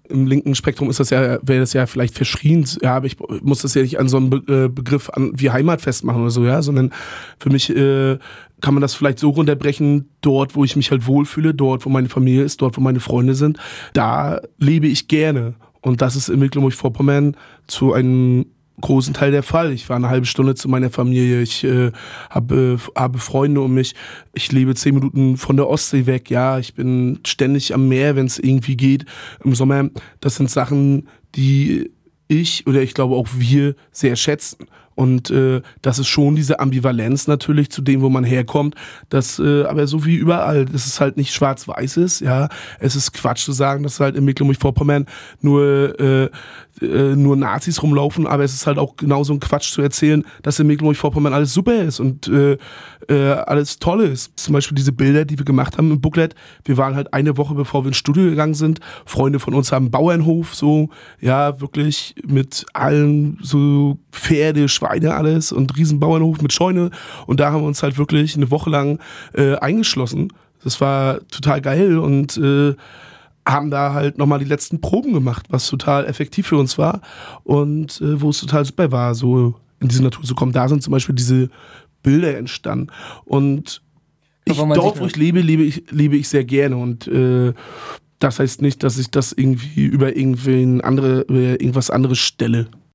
im linken Spektrum wäre das ja vielleicht verschrien, ja, aber ich muss das ja nicht an so einen Begriff wie Heimat festmachen oder so, ja, sondern für mich kann man das vielleicht so runterbrechen, dort, wo ich mich halt wohlfühle, dort, wo meine Familie ist, dort, wo meine Freunde sind, da lebe ich gerne. Und das ist in Mecklenburg-Vorpommern zu einem großen Teil der Fall. Ich war eine halbe Stunde zu meiner Familie, ich habe Freunde um mich, ich lebe 10 Minuten von der Ostsee weg, ja, ich bin ständig am Meer, wenn es irgendwie geht. Im Sommer, das sind Sachen, die ich glaube auch wir sehr schätzen. Und das ist schon diese Ambivalenz natürlich zu dem, wo man herkommt, das aber so wie überall, dass es halt nicht schwarz-weiß ist, ja, es ist Quatsch zu sagen, dass halt in Mecklenburg-Vorpommern nur Nazis rumlaufen, aber es ist halt auch genauso ein Quatsch zu erzählen, dass in Mecklenburg-Vorpommern alles super ist und alles toll ist. Zum Beispiel diese Bilder, die wir gemacht haben im Booklet, wir waren halt eine Woche, bevor wir ins Studio gegangen sind, Freunde von uns haben einen Bauernhof, so, ja, wirklich mit allen so Pferde, Schweine, alles und riesen Bauernhof mit Scheune und da haben wir uns halt wirklich eine Woche lang eingeschlossen. Das war total geil und haben da halt nochmal die letzten Proben gemacht, was total effektiv für uns war und wo es total super war, so in diese Natur zu kommen. Da sind zum Beispiel diese Bilder entstanden und dort, wo ich lebe ich sehr gerne und das heißt nicht, dass ich das irgendwie über irgendwas anderes stelle.